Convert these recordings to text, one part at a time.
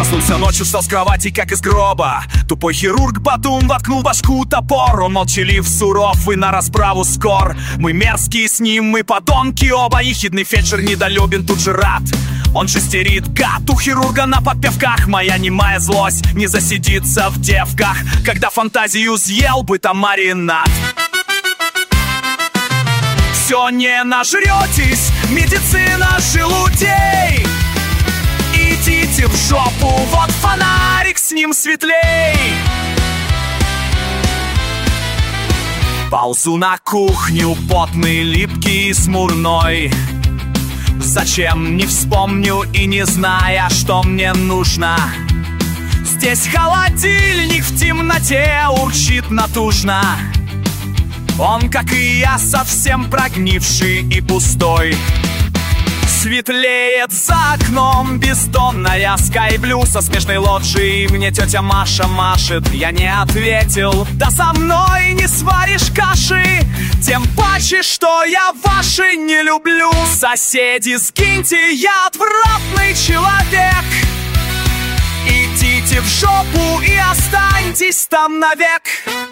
Проснулся ночью, встал с кровати, как из гроба. Тупой хирург Батум воткнул в башку топор. Он молчалив, суров и на расправу скор. Мы мерзкие с ним, мы подонки оба. Ехидный фельдшер недолюбен, тут же рад. Он шестерит, гад, у хирурга на подпевках. Моя немая злость не засидится в девках, когда фантазию съел бы там маринад. Все не нажретесь, медицина желудей. Идите в жопу, вот фонарик, с ним светлей. Ползу на кухню, потный, липкий, смурной. Зачем, не вспомню и не зная, что мне нужно. Здесь холодильник в темноте урчит натужно. Он, как и я, совсем прогнивший и пустой. Светлеет за окном бездонная скайблю. Со смешной лоджией мне тетя Маша машет. Я не ответил, да со мной не сваришь каши. Тем паче, что я ваши не люблю. Соседи, сгиньте, я отвратный человек. Идите в жопу и останьтесь там навек.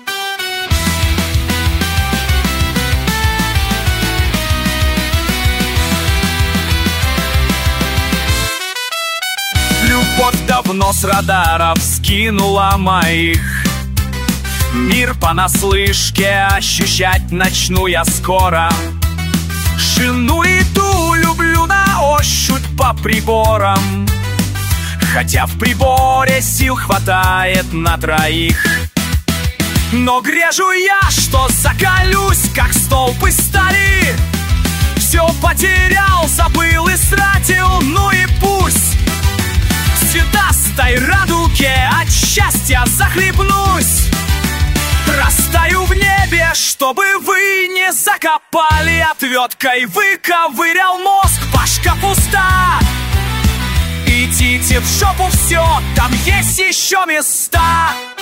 Любовь давно с радаров скинула моих. Мир понаслышке ощущать начну я скоро. Жену и ту люблю на ощупь по приборам, хотя в приборе сил хватает на троих. Но грежу я, что закалюсь, как столб из стали. Все потерял, забыл, истратил, ну и пусть. В цветастой радуге от счастья захлебнусь. Растаю в небе, чтобы вы не закопали. Отверткой выковырял мозг, башка пуста. Идите в жопу, все, там есть еще места.